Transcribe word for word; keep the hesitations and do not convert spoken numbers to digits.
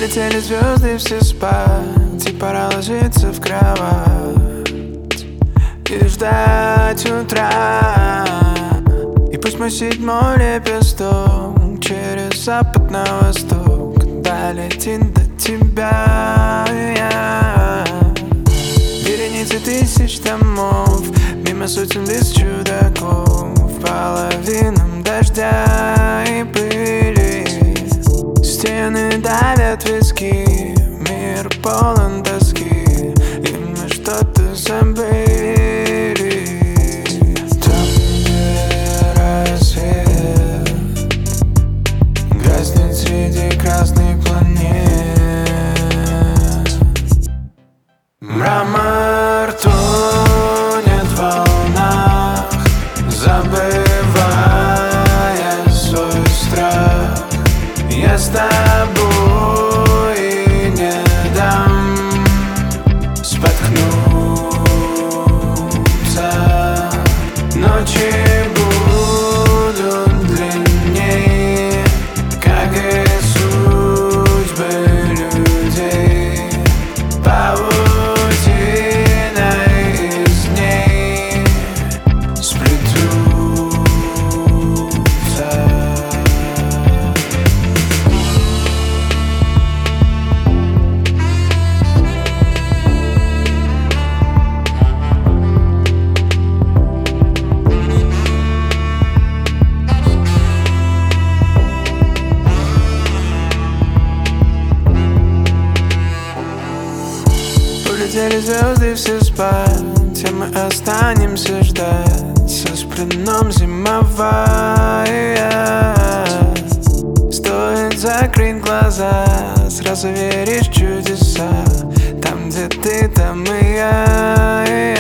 Полетели звезды все спать, и пора ложиться в кровать и ждать утра. И пусть мой седьмой лепесток через запад на восток долетит до тебя. Вереницы тысяч томов, мимо сотен лиц чудаков, по лавинам дождя и пыли. Стены давят виски, мир полон тоски, и мы что-то забыли. Там, где рассвет гаснет среди красных планет, мрамор тонет в волнах, забывая свой страх. Я с тобой и не дам споткнуться. Ночи будут длиннее, как и судьбы людей. Паутиной из дней сплетутся. Полетели звезды все спать, и мы останемся ждать со сплином зимовая. Стоит закрыть глаза, сразу веришь в чудеса. Там, где ты, там и я.